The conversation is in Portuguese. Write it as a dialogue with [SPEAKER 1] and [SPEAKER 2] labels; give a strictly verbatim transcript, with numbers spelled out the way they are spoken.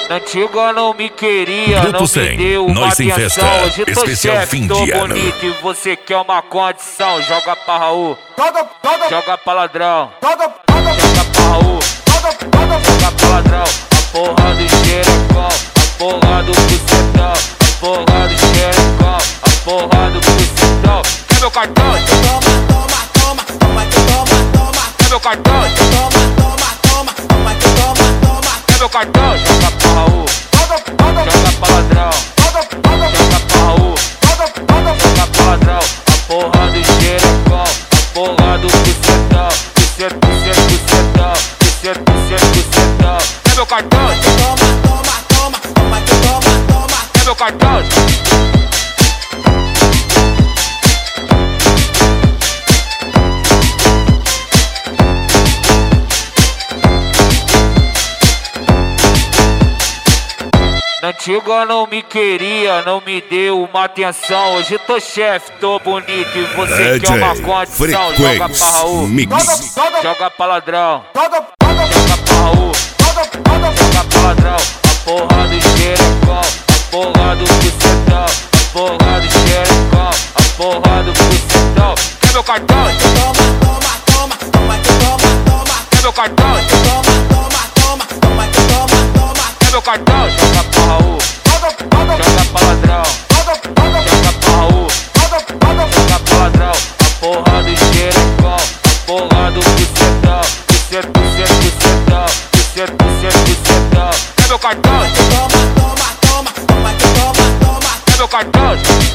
[SPEAKER 1] Na antiga não me queria,
[SPEAKER 2] Grupo
[SPEAKER 1] não
[SPEAKER 2] cem,
[SPEAKER 1] me deu uma
[SPEAKER 2] nós em
[SPEAKER 1] atenção.
[SPEAKER 2] festa,
[SPEAKER 1] Hoje tô
[SPEAKER 2] especial
[SPEAKER 1] chefe,
[SPEAKER 2] fim
[SPEAKER 1] tô
[SPEAKER 2] de ano.
[SPEAKER 1] bonito e você quer uma condição. Joga pra Raul, joga pra ladrão, joga pra Raul, joga pra ladrão. A porra do xerecão, a porra do bucetão, a porra do xerecão, a porra do bucetão. Quer meu cartão?
[SPEAKER 3] Toma, toma, toma, toma, toma, toma.
[SPEAKER 1] Quer meu cartão?
[SPEAKER 3] Toma, toma, toma, toma, toma, toma.
[SPEAKER 1] Quer meu cartão? Joga pra Raul, joga pra ladrão, joga pra Raul, joga pra ladrão. A porra do xerecão, a porra do bucetão, bucetão, bucetão, bucetão, bucetão, bucetão. Quer meu cartão?
[SPEAKER 3] Toma, toma, toma, toma, toma, toma.
[SPEAKER 1] Quer meu cartão? Na antiga não me queria, não me deu uma atenção. Hoje tô chefe, tô bonito e você quer uma condição. Joga pra Raul,
[SPEAKER 2] Mix.
[SPEAKER 1] joga pra ladrão, joga pra Raul, joga pra ladrão. A porra do xerecão, a porra do bucetão, a porra do xerecão, a porra do bucetão. Quer meu cartão?
[SPEAKER 3] Toma, toma, toma, toma, toma, toma.
[SPEAKER 1] Quer meu cartão?
[SPEAKER 3] Toma, toma, toma, toma, toma, toma.
[SPEAKER 1] Quer meu cartão? Joga pra Raul, joga pra ladrão, joga pra Raul, joga pra ladrão. A porra do xerecão, a porra do bucetão, bucetão, bucetão, bucetão, bucetão, bucetão. Quer meu cartão?
[SPEAKER 3] Toma, toma, toma, toma, toma, toma.
[SPEAKER 1] Quer meu cartão?